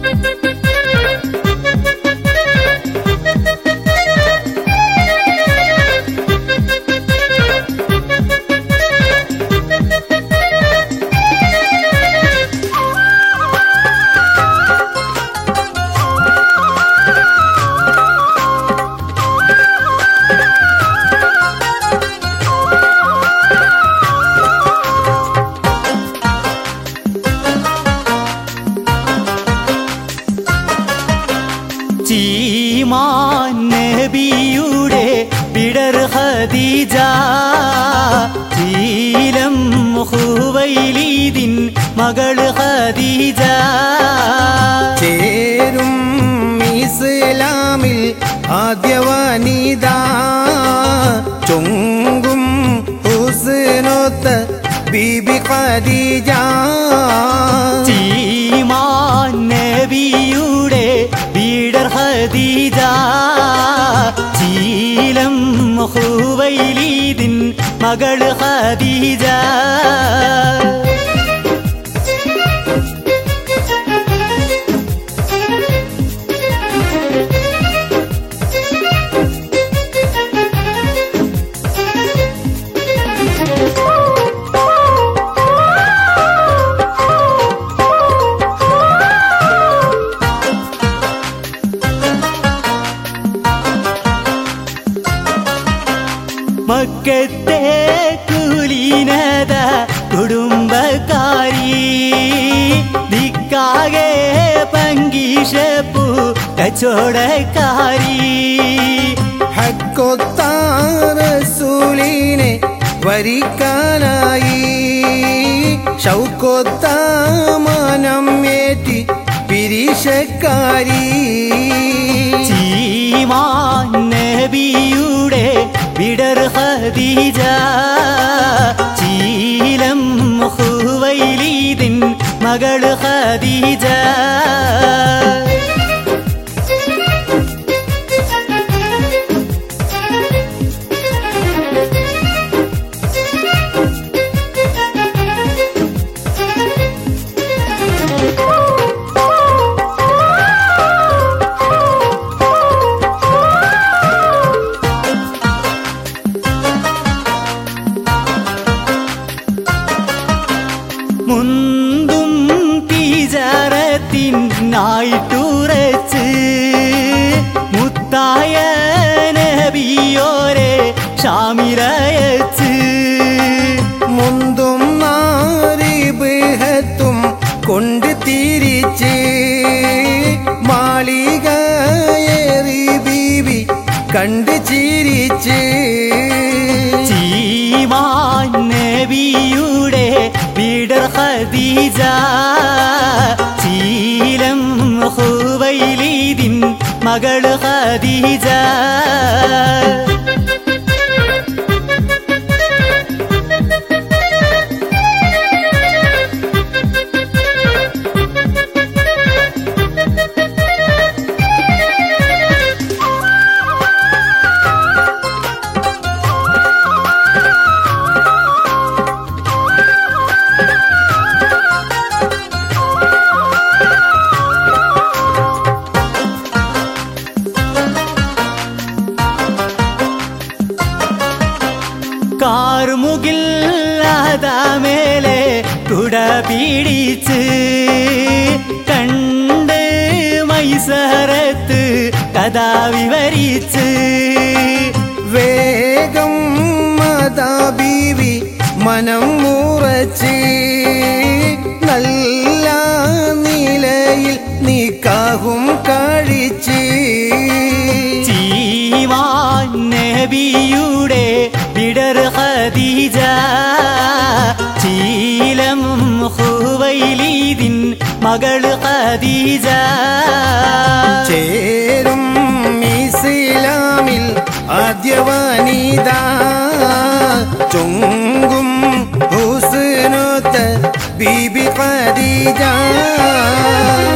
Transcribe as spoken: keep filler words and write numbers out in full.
ചീമാൻ നബിയുടെ പിടർ ഖദീജ ചീലം ഖുവൈലീദിൻ മകൾ ഖദീജ ചേരും ഇസ്ലാമിൽ ആദ്യ വനിത ചൊങ്കും ഹുസ്നൊത്ത ബീബി ഖദീജ ചീമാൻ നബിയുടെ പിടർ ഖദീജ ചീലം ഖുവൈലീദിൻ മകൾ ഖദീജ മക്കത്തെ കുലീനത കുടുംബക്കാരി ദിക്കാകെ പങ്കീഷപ്പൂ കച്ചവടക്കാരി ഹക്കൊത്ത റസൂലിനെ വരിക്കാനായി ഷൗക്കൊത്ത മനം ഏറ്റി പിരിശക്കാരി ചീമാൻ നബിയുടെ പിടർ ഖദീജ ചീലം ഖുവൈലീദിൻ മകൾ ഖദീജ മുന്തും തിജാറത്തിനായിട്ടുറച്ച് മുത്തായ നബിയോരെ ഷാമിലയച്ച് മുന്തും നാരിബഹത്തും കൊണ്ട് തിരിച്ച് മാളികയേറി ബീവി കണ്ട് ചിരിച്ച് ചീമാൻ നബിയുടെ പിടർ ഖദീജ ചീലം ഖുവൈലീദിൻ മകൾ ഖദീജ കാർമുകിൽ അതാമേലെ കുട പിടിച്ച് കണ്ട് മൈസറത്ത് കഥ വിവരിച്ച് വേഗം മാതാ ബീവി മനം മുറച്ച് നല്ല നിലയിൽ നിക്കാഹും കഴിച്ച് ചീമാൻ നബിയുടെ പിടർ ഖദീജ ചീലം ഖുവൈലീദിൻ മകൾ ഖദീജ ചേരും ഇസ്ലാമിൽ ആദ്യ വനിത ചൊങ്കും ഹുസ്നൊത്ത ബീബി ഖദീജ